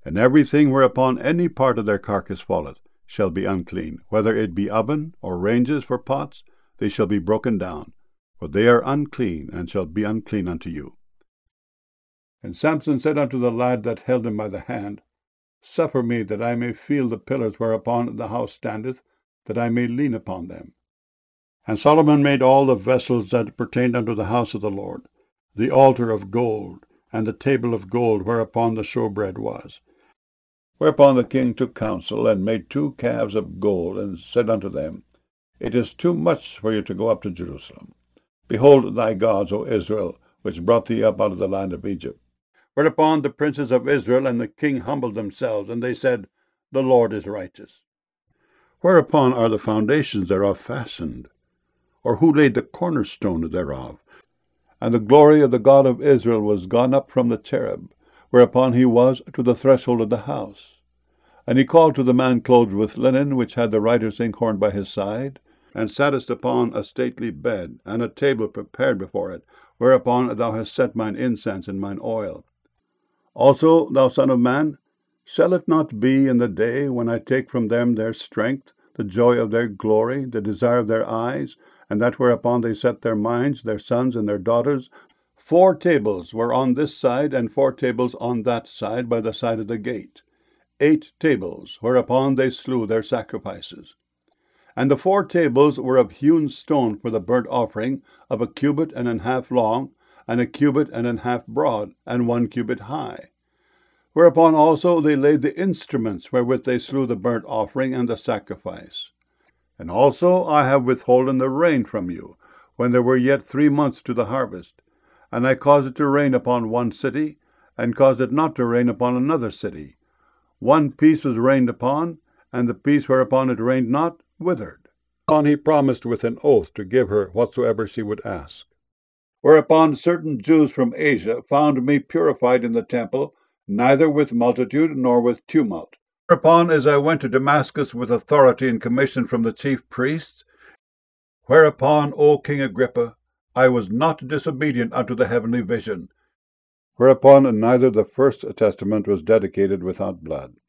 And everything whereupon any part of their carcass falleth shall be unclean, whether it be oven or ranges for pots, they shall be broken down, for they are unclean, and shall be unclean unto you. And Samson said unto the lad that held him by the hand, Suffer me that I may feel the pillars whereupon the house standeth, that I may lean upon them. And Solomon made all the vessels that pertained unto the house of the Lord, the altar of gold, and the table of gold whereupon the showbread was. Whereupon the king took counsel, and made 2 calves of gold, and said unto them, It is too much for you to go up to Jerusalem. Behold thy gods, O Israel, which brought thee up out of the land of Egypt. Whereupon the princes of Israel and the king humbled themselves, and they said, The Lord is righteous. Whereupon are the foundations thereof fastened? Or who laid the cornerstone thereof? And the glory of the God of Israel was gone up from the cherub, whereupon he was to the threshold of the house. And he called to the man clothed with linen, which had the writer's inkhorn by his side, and sattest upon a stately bed, and a table prepared before it, whereupon thou hast set mine incense and mine oil. Also, thou son of man, shall it not be in the day when I take from them their strength, the joy of their glory, the desire of their eyes, and that whereupon they set their minds, their sons and their daughters, 4 tables were on this side, and 4 tables on that side by the side of the gate, 8 tables, whereupon they slew their sacrifices. And the 4 tables were of hewn stone for the burnt offering, of a cubit and an half long, and a cubit and an half broad, and 1 cubit high. Whereupon also they laid the instruments wherewith they slew the burnt offering and the sacrifice. And also I have withholden the rain from you, when there were yet 3 months to the harvest. And I caused it to rain upon one city, and caused it not to rain upon another city. 1 piece was rained upon, and the piece whereupon it rained not withered. Whereupon he promised with an oath to give her whatsoever she would ask. Whereupon certain Jews from Asia found me purified in the temple, neither with multitude nor with tumult. Whereupon, as I went to Damascus with authority and commission from the chief priests, whereupon, O King Agrippa, I was not disobedient unto the heavenly vision. Whereupon neither the first testament was dedicated without blood.